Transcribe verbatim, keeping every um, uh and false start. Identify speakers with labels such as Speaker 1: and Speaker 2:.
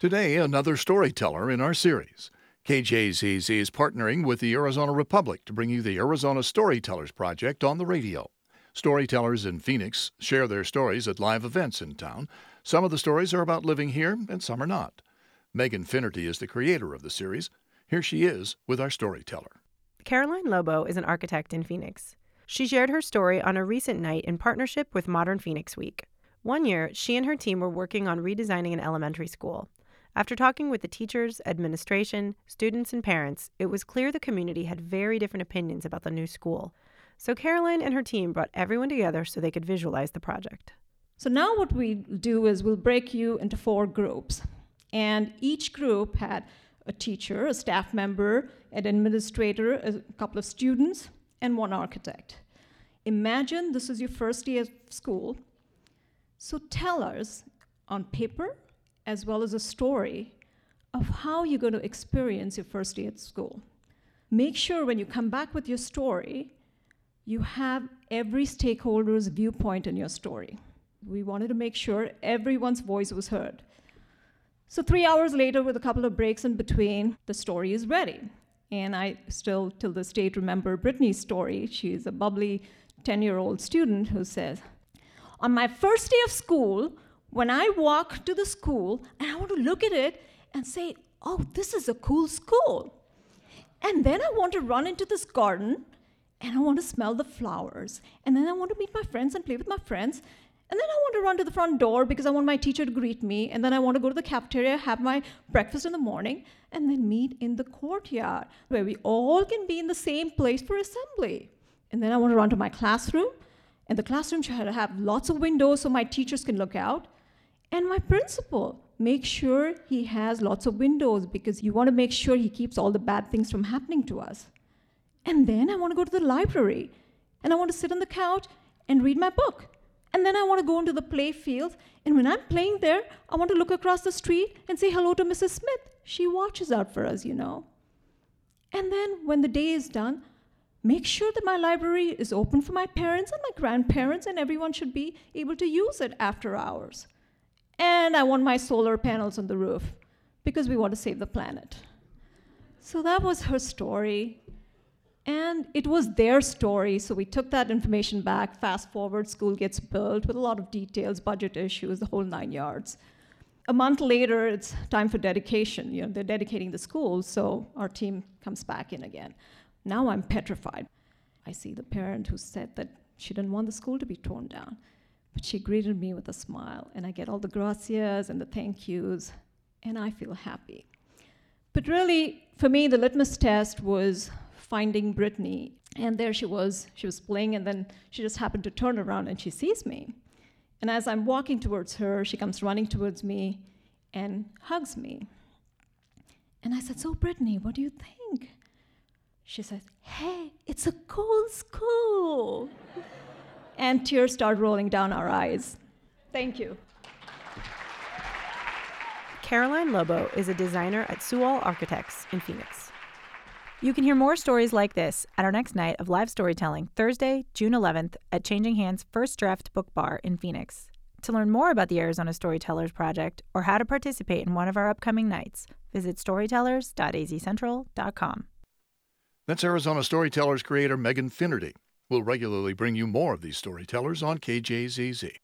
Speaker 1: Today, another storyteller in our series. K J Z Z is partnering with the Arizona Republic to bring you the Arizona Storytellers Project on the radio. Storytellers in Phoenix share their stories at live events in town. Some of the stories are about living here, and some are not. Megan Finnerty is the creator of the series. Here she is with our storyteller.
Speaker 2: Caroline Lobo is an architect in Phoenix. She shared her story on a recent night in partnership with Modern Phoenix Week. One year, she and her team were working on redesigning an elementary school. After talking with the teachers, administration, students, and parents, it was clear the community had very different opinions about the new school. So Caroline and her team brought everyone together so they could visualize the project.
Speaker 3: So now what we do is we'll break you into four groups. And each group had a teacher, a staff member, an administrator, a couple of students, and one architect. Imagine this is your first day of school. So tell us on paper, as well as a story of how you're going to experience your first day at school. Make sure when you come back with your story, you have every stakeholder's viewpoint in your story. We wanted to make sure everyone's voice was heard. So three hours later, with a couple of breaks in between, the story is ready. And I still, till this date, remember Brittany's story. She's a bubbly ten-year-old student who says, on my first day of school, when I walk to the school, and I want to look at it and say, oh, this is a cool school. And then I want to run into this garden, and I want to smell the flowers. And then I want to meet my friends and play with my friends. And then I want to run to the front door because I want my teacher to greet me. And then I want to go to the cafeteria, have my breakfast in the morning, and then meet in the courtyard where we all can be in the same place for assembly. And then I want to run to my classroom. And the classroom should have lots of windows so my teachers can look out. And my principal, make sure he has lots of windows because you want to make sure he keeps all the bad things from happening to us. And then I want to go to the library, and I want to sit on the couch and read my book. And then I want to go into the play field, and when I'm playing there, I want to look across the street and say hello to Missus Smith. She watches out for us, you know. And then when the day is done, make sure that my library is open for my parents and my grandparents, and everyone should be able to use it after hours. And I want my solar panels on the roof because we want to save the planet. So that was her story. And it was their story, so we took that information back. Fast forward, school gets built with a lot of details, budget issues, the whole nine yards. A month later, it's time for dedication. You know, they're dedicating the school, so our team comes back in again. Now I'm petrified. I see the parent who said that she didn't want the school to be torn down. But she greeted me with a smile, and I get all the gracias and the thank yous, and I feel happy. But really, for me, the litmus test was finding Brittany. And there she was. She was playing, and then she just happened to turn around, and she sees me. And as I'm walking towards her, she comes running towards me and hugs me. And I said, so, Brittany, what do you think? She says, hey, it's a cool school. And tears start rolling down our eyes. Thank you.
Speaker 2: Caroline Lobo is a designer at Sewall Architects in Phoenix. You can hear more stories like this at our next night of live storytelling, Thursday, June eleventh, at Changing Hands First Draft Book Bar in Phoenix. To learn more about the Arizona Storytellers Project or how to participate in one of our upcoming nights, visit storytellers dot a z central dot com.
Speaker 1: That's Arizona Storytellers creator Megan Finnerty. We'll regularly bring you more of these storytellers on K J Z Z.